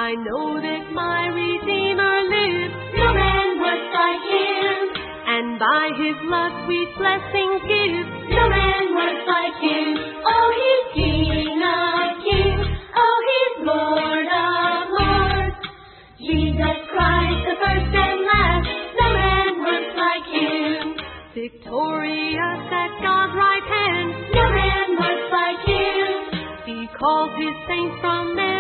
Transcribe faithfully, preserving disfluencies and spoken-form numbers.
I know that my Redeemer lives. No man works like him. And by his love sweet blessings gives. No man works like him. Oh, he's King of kings. Oh, he's Lord of lords. Jesus Christ, the first and last. No man works like him. Victorious at God's right hand. No man works like him. He calls his saints from their